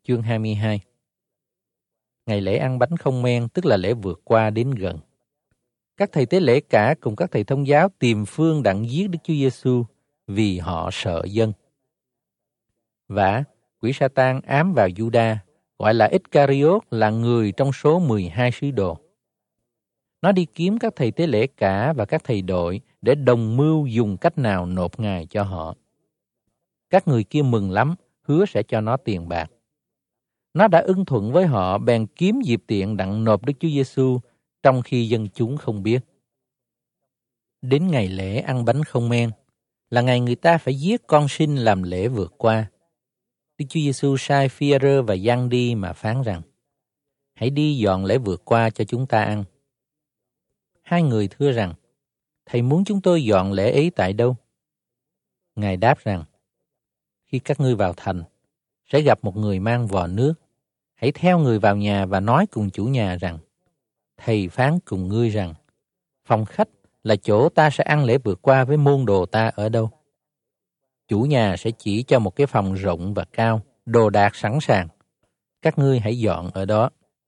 chương 22. Ngày lễ ăn bánh không men, tức là lễ vượt qua, đến gần. Các thầy tế lễ cả cùng các thầy thông giáo tìm phương đặng giết Đức Chúa Giêsu vì họ sợ dân. Vả, quỷ Sa-tan ám vào Giu-đa, gọi là Iscariot, là người trong số 12 sứ đồ. Nó đi kiếm các thầy tế lễ cả và các thầy đội để đồng mưu dùng cách nào nộp Ngài cho họ. Các người kia mừng lắm, hứa sẽ cho nó tiền bạc. Nó đã ưng thuận với họ, bèn kiếm dịp tiện đặng nộp Đức Chúa Giêsu trong khi dân chúng không biết. Đến ngày lễ ăn bánh không men là ngày người ta phải giết con sinh làm lễ vượt qua. Đức Chúa Giêsu sai Phi-e-rơ và Giăng đi mà phán rằng: hãy đi dọn lễ vượt qua cho chúng ta ăn. Hai người thưa rằng: Thầy muốn chúng tôi dọn lễ ấy tại đâu? Ngài đáp rằng: khi các ngươi vào thành, sẽ gặp một người mang vò nước. Hãy theo người vào nhà và nói cùng chủ nhà rằng: Thầy phán cùng ngươi rằng, phòng khách là chỗ ta sẽ ăn lễ vượt qua với môn đồ ta ở đâu. Chủ nhà sẽ chỉ cho một cái phòng rộng và cao, đồ đạc sẵn sàng. Các ngươi hãy dọn ở đó.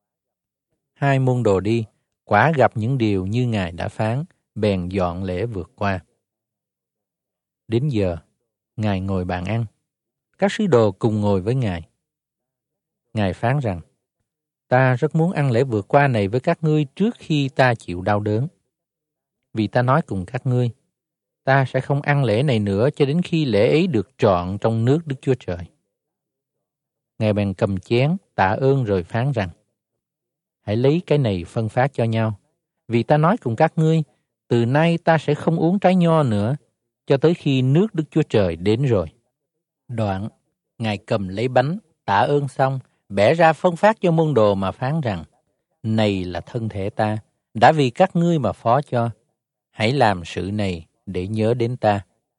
Hai môn đồ đi, quả gặp những điều như Ngài đã phán, bèn dọn lễ vượt qua. Đến giờ, Ngài ngồi bàn ăn. Các sứ đồ cùng ngồi với Ngài. Ngài phán rằng: ta rất muốn ăn lễ vượt qua này với các ngươi trước khi ta chịu đau đớn. Vì ta nói cùng các ngươi, ta sẽ không ăn lễ này nữa cho đến khi lễ ấy được trọn trong nước Đức Chúa Trời. Ngài bèn cầm chén, tạ ơn rồi phán rằng: hãy lấy cái này phân phát cho nhau. Vì ta nói cùng các ngươi, từ nay ta sẽ không uống trái nho nữa, cho tới khi nước Đức Chúa Trời đến rồi. Đoạn, Ngài cầm lấy bánh, tạ ơn xong, bẻ ra phân phát cho môn đồ mà phán rằng: này là thân thể ta, đã vì các ngươi mà phó cho. Hãy làm sự này để nhớ đến ta.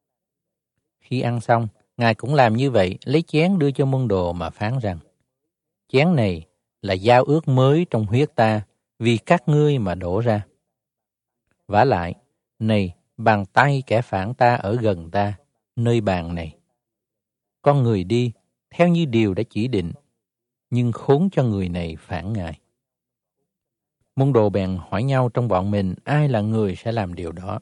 Khi ăn xong, Ngài cũng làm như vậy, lấy chén đưa cho môn đồ mà phán rằng: chén này là giao ước mới trong huyết ta, vì các ngươi mà đổ ra. Vả lại, này, bàn tay kẻ phản ta ở gần ta, nơi bàn này. Con người đi, theo như điều đã chỉ định, nhưng khốn cho người này phản Ngài. Môn đồ bèn hỏi nhau trong bọn mình ai là người sẽ làm điều đó.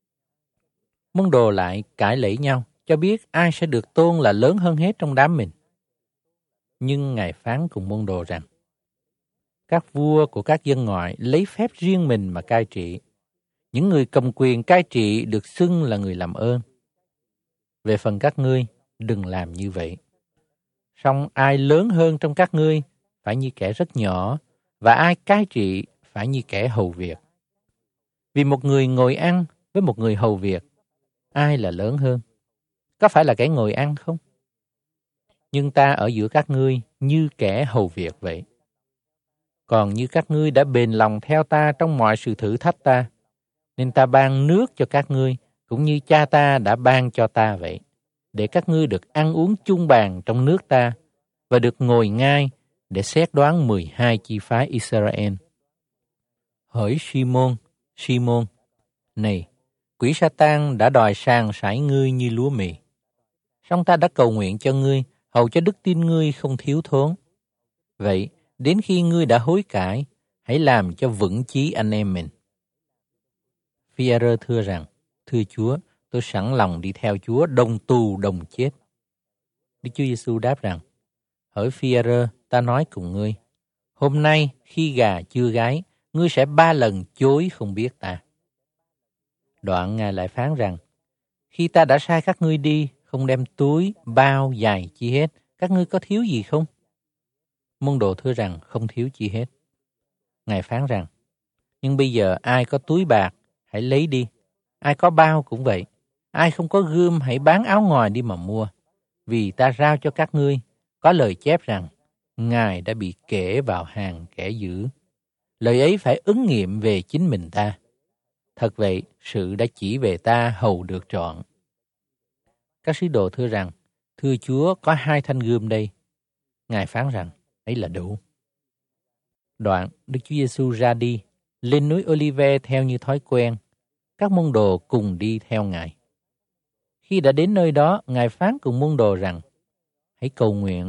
Môn đồ lại cãi lẫy nhau, cho biết ai sẽ được tôn là lớn hơn hết trong đám mình. Nhưng Ngài phán cùng môn đồ rằng: các vua của các dân ngoại lấy phép riêng mình mà cai trị. Những người cầm quyền cai trị được xưng là người làm ơn. Về phần các ngươi, đừng làm như vậy. Song ai lớn hơn trong các ngươi phải như kẻ rất nhỏ, và ai cai trị phải như kẻ hầu việc. Vì một người ngồi ăn với một người hầu việc, ai là lớn hơn? Có phải là kẻ ngồi ăn không? Nhưng ta ở giữa các ngươi như kẻ hầu việc vậy. Còn như các ngươi đã bền lòng theo ta trong mọi sự thử thách ta, nên ta ban nước cho các ngươi, cũng như cha ta đã ban cho ta vậy, để các ngươi được ăn uống chung bàn trong nước ta, và được ngồi ngai để xét đoán 12 chi phái Israel. Hỡi Simon, Simon, này, quỷ Sa-tan đã đòi sàng sải ngươi như lúa mì. Song ta đã cầu nguyện cho ngươi, hầu cho đức tin ngươi không thiếu thốn. Vậy, đến khi ngươi đã hối cải, hãy làm cho vững chí anh em mình. Phi-e-rơ thưa rằng: thưa Chúa, tôi sẵn lòng đi theo Chúa, đồng tù đồng chết. Đức Chúa Giêsu đáp rằng: hỡi Phi-e-rơ, ta nói cùng ngươi, hôm nay khi gà chưa gáy, ngươi sẽ 3 lần chối không biết ta. Đoạn Ngài lại phán rằng: khi ta đã sai các ngươi đi, không đem túi, bao, giày chi hết, các ngươi có thiếu gì không? Môn đồ thưa rằng: không thiếu chi hết. Ngài phán rằng: nhưng bây giờ ai có túi bạc, hãy lấy đi. Ai có bao cũng vậy. Ai không có gươm, hãy bán áo ngoài đi mà mua. Vì ta rao cho các ngươi, có lời chép rằng, Ngài đã bị kể vào hàng kẻ dữ. Lời ấy phải ứng nghiệm về chính mình ta. Thật vậy, sự đã chỉ về ta hầu được trọn. Các sứ đồ thưa rằng: thưa Chúa, có 2 thanh gươm đây. Ngài phán rằng: ấy là đủ. Đoạn, Đức Chúa Giêsu ra đi, lên núi Ô-li-ve theo như thói quen. Các môn đồ cùng đi theo Ngài. Khi đã đến nơi đó, Ngài phán cùng môn đồ rằng: hãy cầu nguyện,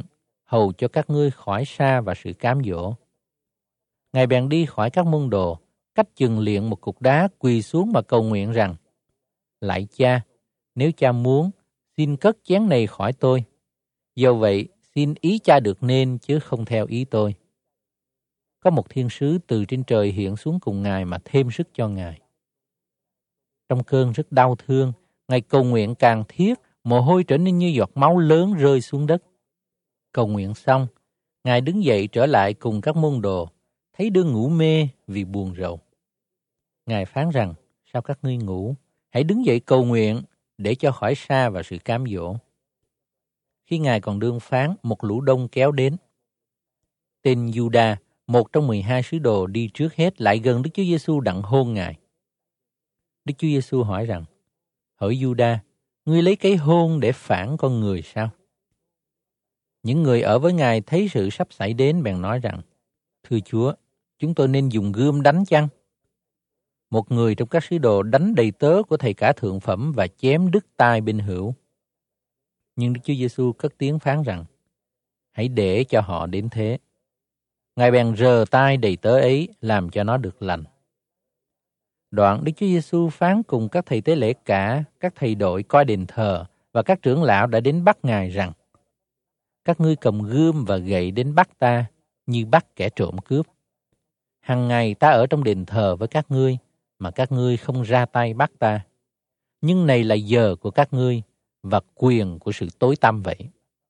hầu cho các ngươi khỏi sa và sự cám dỗ. Ngài bèn đi khỏi các môn đồ, cách chừng liệng một cục đá, quỳ xuống mà cầu nguyện rằng: Lạy Cha, nếu Cha muốn, xin cất chén này khỏi tôi. Do vậy, xin ý Cha được nên chứ không theo ý tôi. Có một thiên sứ từ trên trời hiện xuống cùng Ngài mà thêm sức cho Ngài. Trong cơn rất đau thương, Ngài cầu nguyện càng thiết, mồ hôi trở nên như giọt máu lớn rơi xuống đất. Cầu nguyện xong, Ngài đứng dậy trở lại cùng các môn đồ, thấy đương ngủ mê vì buồn rầu. Ngài phán rằng: Sao các ngươi ngủ? Hãy đứng dậy cầu nguyện để cho khỏi sa và sự cám dỗ. Khi Ngài còn đương phán, một lũ đông kéo đến. Tên Giuđa, một trong 12 sứ đồ, đi trước hết lại gần Đức Chúa Giêsu đặng hôn Ngài. Đức Chúa Giêsu hỏi rằng: Hỡi Giuđa, ngươi lấy cái hôn để phản con người sao? Những người ở với Ngài thấy sự sắp xảy đến bèn nói rằng: Thưa Chúa, chúng tôi nên dùng gươm đánh chăng? Một người trong các sứ đồ đánh đầy tớ của thầy cả thượng phẩm và chém đứt tai bên hữu. Nhưng Đức Chúa Giêsu cất tiếng phán rằng: Hãy để cho họ đến thế. Ngài bèn rờ tai đầy tớ ấy, làm cho nó được lành. Đoạn Đức Chúa Giêsu phán cùng các thầy tế lễ cả, các thầy đội coi đền thờ và các trưởng lão đã đến bắt Ngài rằng: Các ngươi cầm gươm và gậy đến bắt ta, như bắt kẻ trộm cướp. Hằng ngày ta ở trong đền thờ với các ngươi, mà các ngươi không ra tay bắt ta. Nhưng này là giờ của các ngươi và quyền của sự tối tăm vậy.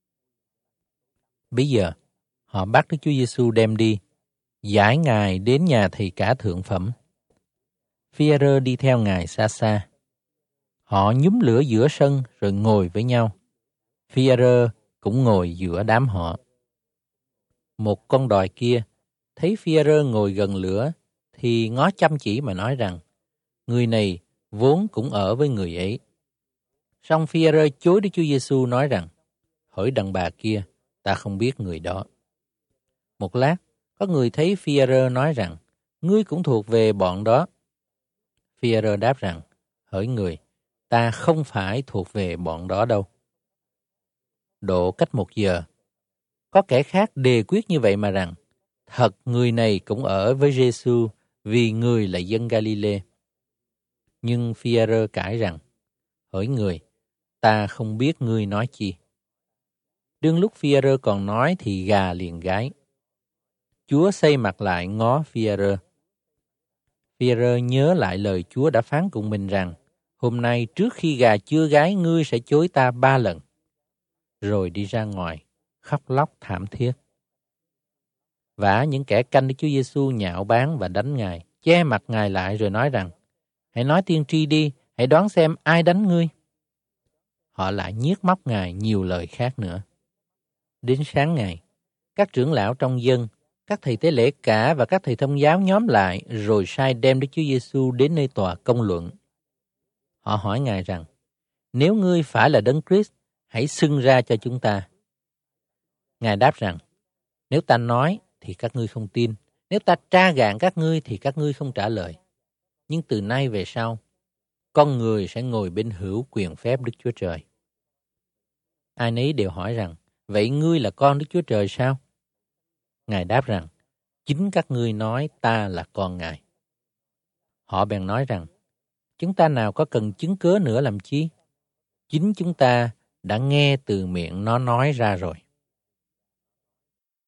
Bây giờ, họ bắt Đức Chúa Giêsu đem đi, giải Ngài đến nhà thầy cả thượng phẩm. Phi-e-rơ đi theo Ngài xa xa. Họ nhúm lửa giữa sân rồi ngồi với nhau. Phi-e-rơ cũng ngồi giữa đám họ. Một con đòi kia thấy Phi-e-rơ ngồi gần lửa thì ngó chăm chỉ mà nói rằng: Người này vốn cũng ở với người ấy. Song Phi-e-rơ chối Đức Chúa Giêsu nói rằng: Hỡi đàn bà kia, ta không biết người đó. Một lát, có người thấy Phi-e-rơ nói rằng: Ngươi cũng thuộc về bọn đó. Phi-e-rơ đáp rằng: Hỡi người, ta không phải thuộc về bọn đó đâu. Độ cách 1 giờ, có kẻ khác đề quyết như vậy mà rằng: Thật người này cũng ở với Giê-xu, vì người là dân Ga-li-lê. Nhưng Phi-e-rơ cãi rằng: Hỡi người, ta không biết ngươi nói chi. Đương lúc Phi-e-rơ còn nói thì gà liền gáy. Chúa xây mặt lại ngó Phi-e-rơ. Phi-e-rơ nhớ lại lời Chúa đã phán cùng mình rằng: Hôm nay trước khi gà chưa gáy, ngươi sẽ chối ta 3 lần. Rồi đi ra ngoài, khóc lóc thảm thiết. Vả những kẻ canh Đức Chúa Giêsu nhạo báng và đánh Ngài, che mặt Ngài lại rồi nói rằng: Hãy nói tiên tri đi, hãy đoán xem ai đánh ngươi. Họ lại nhiếc móc Ngài nhiều lời khác nữa. Đến sáng ngày, các trưởng lão trong dân, các thầy tế lễ cả và các thầy thông giáo nhóm lại rồi sai đem Đức Chúa Giêsu đến nơi tòa công luận. Họ hỏi Ngài rằng: Nếu ngươi phải là Đấng Christ, hãy xưng ra cho chúng ta. Ngài đáp rằng: Nếu ta nói thì các ngươi không tin, nếu ta tra gạn các ngươi thì các ngươi không trả lời. Nhưng từ nay về sau, con người sẽ ngồi bên hữu quyền phép Đức Chúa Trời. Ai nấy đều hỏi rằng: Vậy ngươi là con Đức Chúa Trời sao? Ngài đáp rằng: Chính các ngươi nói ta là con Ngài. Họ bèn nói rằng: Chúng ta nào có cần chứng cớ nữa làm chi? Chính chúng ta đã nghe từ miệng nó nói ra rồi.